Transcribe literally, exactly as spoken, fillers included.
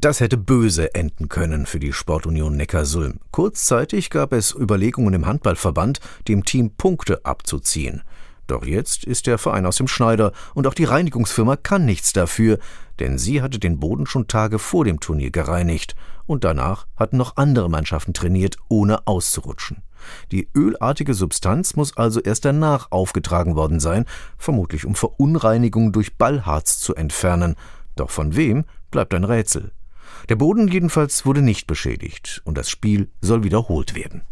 Das hätte böse enden können für die Sportunion Neckarsulm. Kurzzeitig gab es Überlegungen im Handballverband, dem Team Punkte abzuziehen. Doch jetzt ist der Verein aus dem Schneider und auch die Reinigungsfirma kann nichts dafür, denn sie hatte den Boden schon Tage vor dem Turnier gereinigt und danach hatten noch andere Mannschaften trainiert, ohne auszurutschen. Die ölartige Substanz muss also erst danach aufgetragen worden sein, vermutlich um Verunreinigungen durch Ballharz zu entfernen. Doch von wem, bleibt ein Rätsel. Der Boden jedenfalls wurde nicht beschädigt und das Spiel soll wiederholt werden.